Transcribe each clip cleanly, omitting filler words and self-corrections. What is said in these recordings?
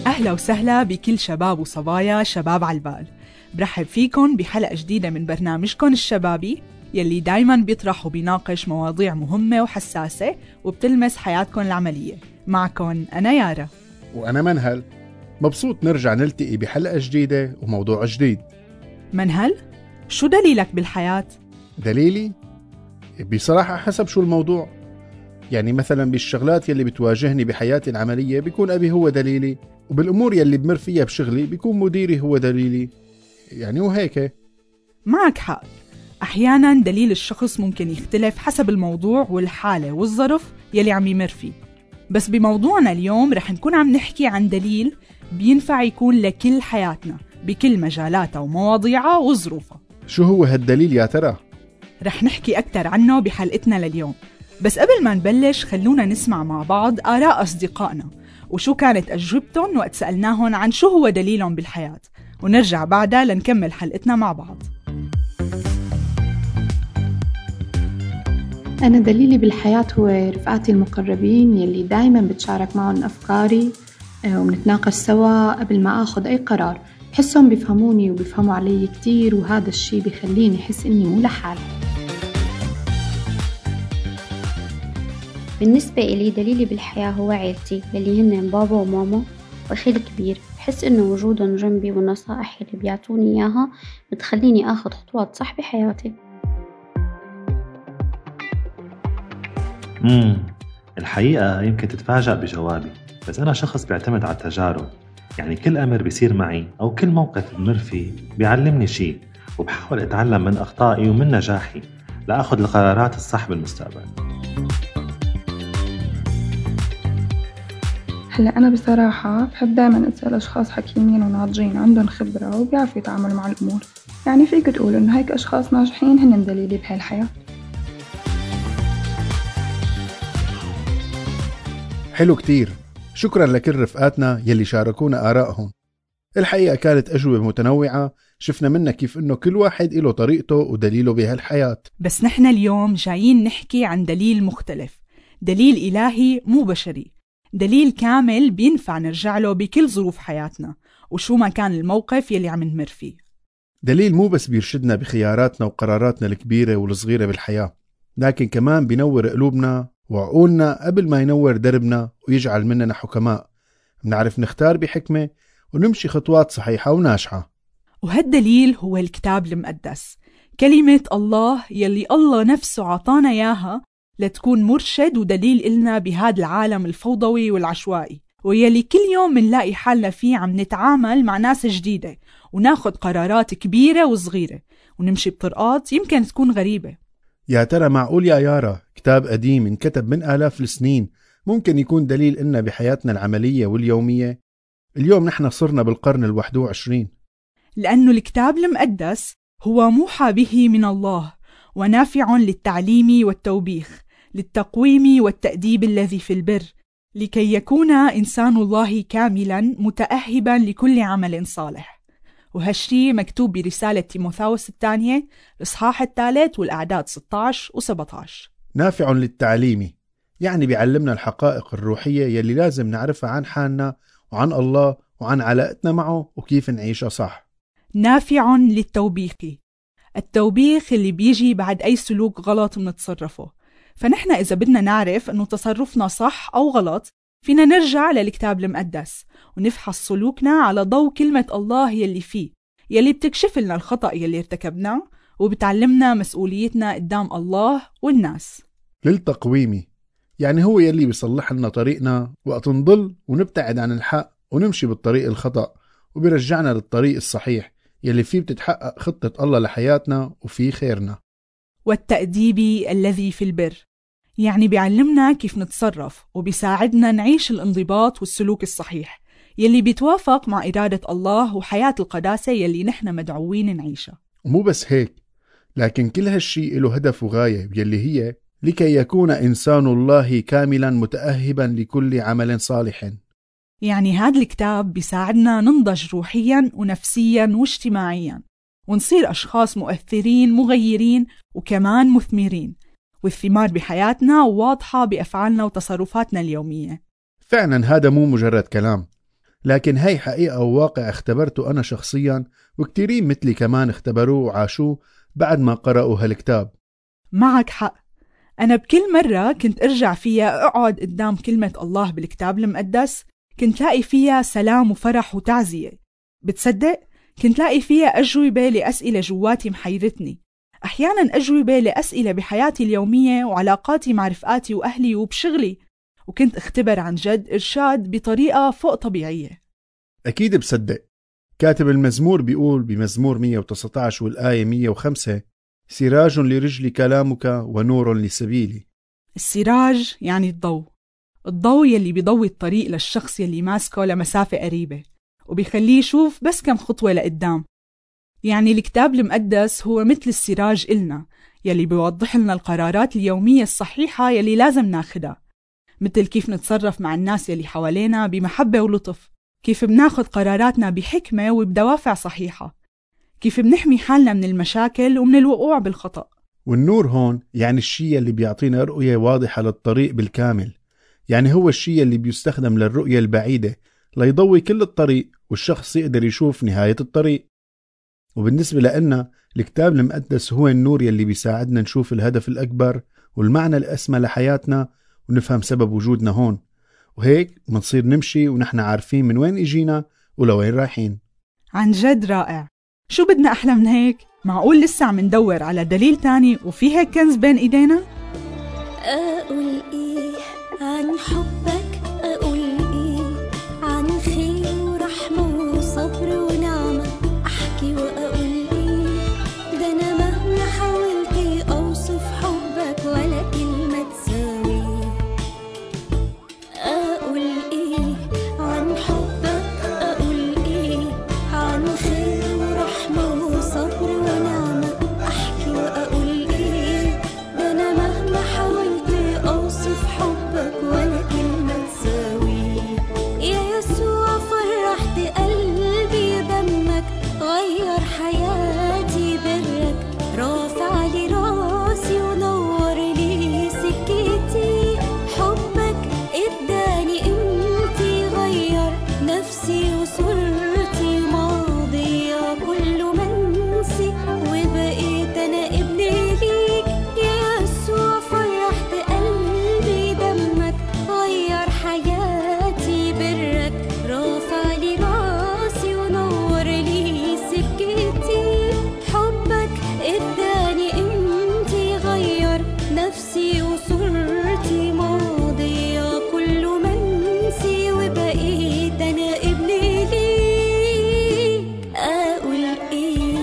أهلا وسهلا بكل شباب وصبايا شباب عالبال. برحب فيكن بحلقة جديدة من برنامجكن الشبابي يلي دايماً بيطرح وبيناقش مواضيع مهمة وحساسة وبتلمس حياتكن العملية. معكن أنا يارا وأنا منهل. مبسوط نرجع نلتقي بحلقة جديدة وموضوع جديد. منهل، شو دليلك بالحياة؟ دليلي؟ بصراحة حسب شو الموضوع. يعني مثلا بالشغلات يلي بتواجهني بحياتي العملية بيكون أبي هو دليلي، وبالأمور يلي بمر فيها بشغلي بيكون مديري هو دليلي، يعني وهيك. معك حق، أحياناً دليل الشخص ممكن يختلف حسب الموضوع والحالة والظرف يلي عم يمر فيه. بس بموضوعنا اليوم رح نكون عم نحكي عن دليل بينفع يكون لكل حياتنا بكل مجالاتها ومواضيعها وظروفها. شو هو هالدليل يا ترى؟ رح نحكي أكتر عنه بحلقتنا لليوم، بس قبل ما نبلش خلونا نسمع مع بعض آراء أصدقائنا وشو كانت أجوبتهم وقت سألناهم عن شو هو دليلهم بالحياة، ونرجع بعدها لنكمل حلقتنا مع بعض. أنا دليلي بالحياة هو رفقاتي المقربين يلي دايماً بتشارك معهم أفكاري وبنتناقش سوا قبل ما أخذ أي قرار. بحسهم بيفهموني وبيفهموا علي كتير، وهذا الشي بيخليني أحس إني مو لحالي. بالنسبة إلي دليلي بالحياة هو عيلتي اللي هن بابا وماما وأخي الكبير. بحس إنه وجودهم جنبي والنصائح اللي بيعطوني إياها بتخليني أخذ خطوات صح بحياتي. الحقيقة يمكن تتفاجأ بجوابي، بس أنا شخص بيعتمد على التجارب. يعني كل أمر بيصير معي أو كل موقف بمر فيه بيعلمني شيء، وبحاول أتعلم من أخطائي ومن نجاحي لأخذ القرارات الصح بالمستقبل. هلا أنا بصراحة بحب دائما أسأل أشخاص حكيمين وناضجين عندهم خبرة وبيعرفوا يتعاملوا مع الأمور. يعني فيك تقول إنه هيك أشخاص ناجحين هن دليلي بهالحياة. حلو كتير، شكرا لكل رفقاتنا يلي شاركونا آرائهم. الحقيقة كانت أجوبة متنوعة، شفنا منها كيف إنه كل واحد له طريقته ودليله بهالحياة. بس نحن اليوم جايين نحكي عن دليل مختلف، دليل إلهي مو بشري، دليل كامل بينفع نرجع له بكل ظروف حياتنا وشو ما كان الموقف يلي عم نمر فيه. دليل مو بس بيرشدنا بخياراتنا وقراراتنا الكبيرة والصغيرة بالحياة، لكن كمان بينور قلوبنا وعقولنا قبل ما ينور دربنا ويجعل مننا حكماء بنعرف نختار بحكمة ونمشي خطوات صحيحة وناجحة. وهالدليل هو الكتاب المقدس، كلمة الله يلي الله نفسه عطانا إياها لتكون مرشد ودليل إلنا بهذا العالم الفوضوي والعشوائي، ويلي كل يوم منلاقي حالنا فيه عم نتعامل مع ناس جديدة وناخد قرارات كبيرة وصغيرة ونمشي بطرقات يمكن تكون غريبة. يا ترى معقول يا يارا كتاب قديم انكتب من آلاف السنين ممكن يكون دليل إلنا بحياتنا العملية واليومية؟ اليوم نحن صرنا بالقرن 21. لأنه الكتاب المقدس هو موحى به من الله ونافع للتعليم والتوبيخ، للتقويم والتأديب الذي في البر، لكي يكون إنسان الله كاملا متأهبا لكل عمل صالح. وهالشي مكتوب برسالة تيموثاوس الثانية الإصحاح 3 والأعداد 16 و17. نافع للتعليم، يعني بيعلمنا الحقائق الروحية يلي لازم نعرفها عن حالنا وعن الله وعن علاقتنا معه وكيف نعيشها صح. نافع للتوبيخ، التوبيخ اللي بيجي بعد أي سلوك غلط منتصرفه. فنحن إذا بدنا نعرف أنه تصرفنا صح أو غلط فينا نرجع للكتاب المقدس ونفحص سلوكنا على ضوء كلمة الله يلي فيه، يلي بتكشف لنا الخطأ يلي ارتكبناه وبتعلمنا مسؤوليتنا قدام الله والناس. للتقويم، يعني هو يلي بيصلح لنا طريقنا وقت نضل ونبتعد عن الحق ونمشي بالطريق الخطأ، وبيرجعنا للطريق الصحيح يلي فيه بتتحقق خطة الله لحياتنا وفيه خيرنا. والتأديب الذي في البر، يعني بيعلمنا كيف نتصرف وبيساعدنا نعيش الانضباط والسلوك الصحيح يلي بيتوافق مع إرادة الله وحياة القداسة يلي نحن مدعوين نعيشها. ومو بس هيك، لكن كل هالشيء له هدف وغاية يلي هي لكي يكون إنسان الله كاملا متأهبا لكل عمل صالح. يعني هذا الكتاب بيساعدنا ننضج روحيا ونفسيا واجتماعيا ونصير أشخاص مؤثرين مغيرين وكمان مثمرين، والثمار بحياتنا واضحة بأفعالنا وتصرفاتنا اليومية. فعلا هذا مو مجرد كلام، لكن هاي حقيقة وواقع اختبرته أنا شخصيا، وكتيرين مثلي كمان اختبروه وعاشوه بعد ما قرأوا هالكتاب. معك حق. أنا بكل مرة كنت أرجع فيها أقعد قدام كلمة الله بالكتاب المقدس كنت لاقي فيها سلام وفرح وتعزية. بتصدق؟ كنت لاقي فيها أجوبة لأسئلة جواتي محيرتني، أحياناً أجوبة لأسئلة بحياتي اليومية وعلاقاتي مع رفقاتي وأهلي وبشغلي، وكنت اختبر عن جد إرشاد بطريقة فوق طبيعية. أكيد بصدق. كاتب المزمور بيقول بمزمور 119 والآية 105: سراج لرجلي كلامك ونور لسبيلي. السراج يعني الضوء يلي بيضوي الطريق للشخص يلي ماسكه لمسافة قريبة وبيخليه يشوف بس كم خطوة لقدام. يعني الكتاب المقدس هو مثل السراج إلنا يلي بيوضح لنا القرارات اليومية الصحيحة يلي لازم ناخدها، مثل كيف نتصرف مع الناس يلي حوالينا بمحبة ولطف، كيف بناخد قراراتنا بحكمة وبدوافع صحيحة، كيف بنحمي حالنا من المشاكل ومن الوقوع بالخطأ. والنور هون يعني الشيء اللي بيعطينا رؤية واضحة للطريق بالكامل، يعني هو الشيء اللي بيستخدم للرؤية البعيدة ليضوي كل الطريق والشخص يقدر يشوف نهاية الطريق. وبالنسبة لنا الكتاب المقدس هو النور يلي بيساعدنا نشوف الهدف الأكبر والمعنى الأسمى لحياتنا ونفهم سبب وجودنا هون، وهيك منصير نمشي ونحن عارفين من وين اجينا ولوين رايحين. عن جد رائع. شو بدنا أحلى من هيك؟ معقول لسه عم ندور على دليل تاني وفي هيك كنز بين إيدينا؟ أقول إيه عن حبك؟ أقول إيه عن خير ورحمة وصبر ونعمة؟ أحكي وأقول إيه؟ ده أنا مهما حاولت أوصف حبك ولا كلمة تساوي. أقول إيه عن حبك؟ أقول إيه عن خير ورحمة وصبر ونعمة؟ أحكي وأقول إيه؟ ده أنا مهما حاولت أوصف حبك ولا كلمة تساوي. يا يسوع فرحت قلبي دمك، غير حياتي برك، رافع لي راسي ونور لي سكتي. حبك اداني قيمتي، غير نفسي وصورتي ماضية كله منسي، وبقيت أنا ابن ليك. يا يسوع فرحت قلبي دمك، غير حياتي برك، رافع لي راسي ونور لي سكتي. حبك اداني قيمتي، غير نفسي وصورتي ماضية كله منسي، وبقيت أنا ابن ليك. أقول إيه؟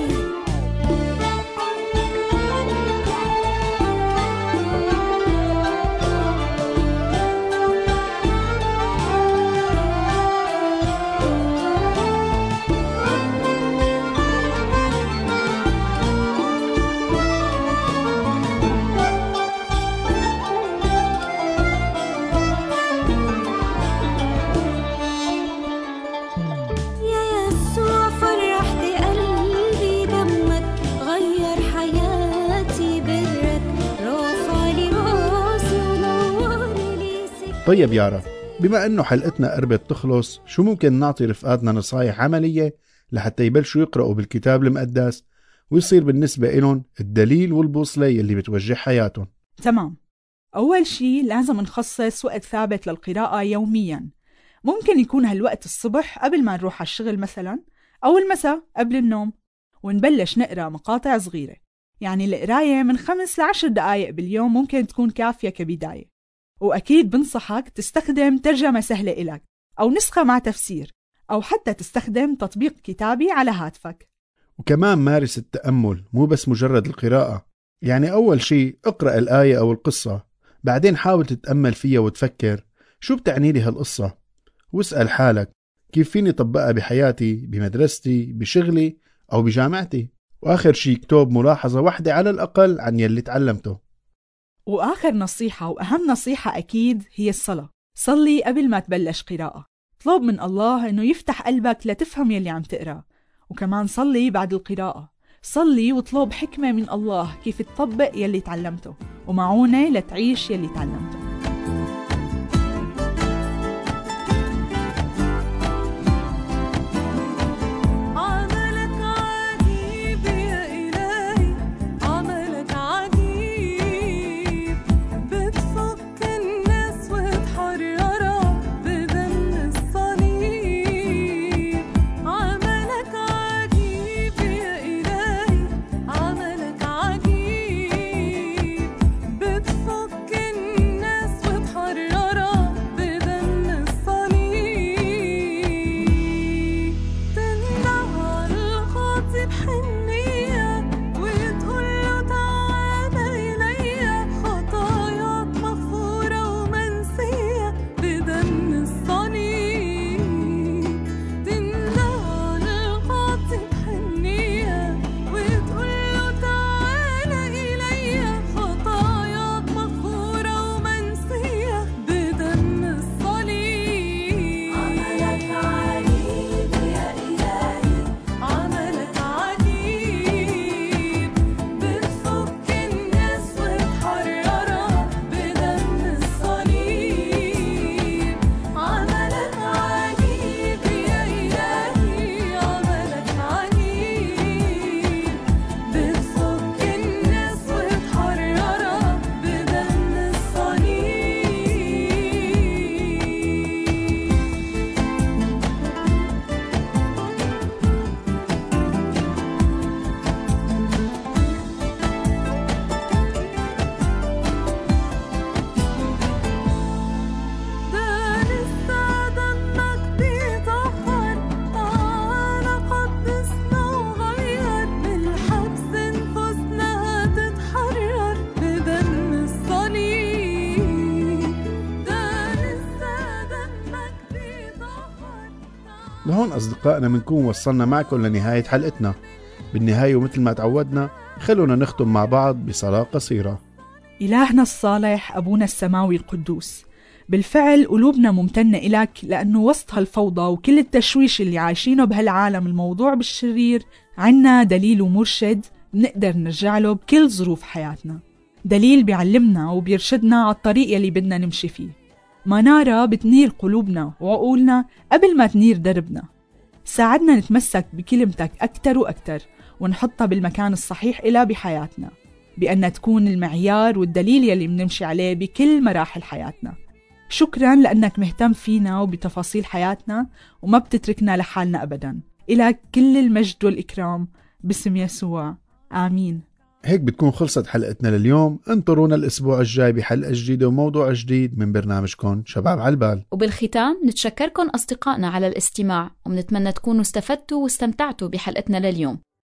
يا يسوع فرحت قلبي دمك، غير حياتي برك، رافع لي راسي ونور لي سكتي. طيب يارا، بما أنه حلقتنا قربت تخلص، شو ممكن نعطي رفقاتنا نصايح عملية لحتى يبلشوا يقرأوا بالكتاب المقدس ويصير بالنسبة إلهم الدليل والبوصلة اللي بتوجه حياتهم؟ تمام. أول شي لازم نخصص وقت ثابت للقراءة يومياً. ممكن يكون هالوقت الصبح قبل ما نروح على الشغل مثلاً، أو المساء قبل النوم، ونبلش نقرأ مقاطع صغيرة. يعني القراية من 5 ل10 دقايق باليوم ممكن تكون كافية كبداية. وأكيد بنصحك تستخدم ترجمة سهلة إلك، أو نسخة مع تفسير، أو حتى تستخدم تطبيق كتابي على هاتفك. وكمان مارس التأمل، مو بس مجرد القراءة. يعني أول شيء اقرأ الآية أو القصة، بعدين حاول تتأمل فيها وتفكر شو بتعني لي هالقصة، واسأل حالك كيف فيني طبقها بحياتي، بمدرستي، بشغلي أو بجامعتي. وآخر شيء اكتب ملاحظة واحدة على الأقل عن يلي تعلمته. وآخر نصيحة وأهم نصيحة أكيد هي الصلاة. صلي قبل ما تبلش قراءة، اطلب من الله إنه يفتح قلبك لتفهم يلي عم تقرأ. وكمان صلي بعد القراءة، صلي واطلب حكمة من الله كيف تطبق يلي تعلمته، ومعونة لتعيش يلي تعلمته. لهون أصدقائنا منكون وصلنا معكم لنهاية حلقتنا. بالنهاية ومثل ما تعودنا خلونا نختم مع بعض بصلاة قصيرة. إلهنا الصالح أبونا السماوي القدوس، بالفعل قلوبنا ممتنة إلك لأنه وسط هالفوضى وكل التشويش اللي عايشينه بهالعالم الموضوع بالشرير عنا دليل ومرشد نقدر نرجع له بكل ظروف حياتنا، دليل بيعلمنا وبيرشدنا على الطريق يلي بدنا نمشي فيه. منارة بتنير قلوبنا وعقولنا قبل ما تنير دربنا. ساعدنا نتمسك بكلمتك أكتر وأكتر ونحطها بالمكان الصحيح إلها بحياتنا، بأن تكون المعيار والدليل يلي بنمشي عليه بكل مراحل حياتنا. شكراً لأنك مهتم فينا وبتفاصيل حياتنا وما بتتركنا لحالنا أبداً. إلك كل المجد والإكرام باسم يسوع، آمين. هيك بتكون خلصت حلقتنا لليوم. انطرونا الأسبوع الجاي بحلقة جديدة وموضوع جديد من برنامجكم شباب عالبال. وبالختام نتشكركم أصدقائنا على الاستماع، ومنتمنى تكونوا استفدتوا واستمتعتوا بحلقتنا لليوم.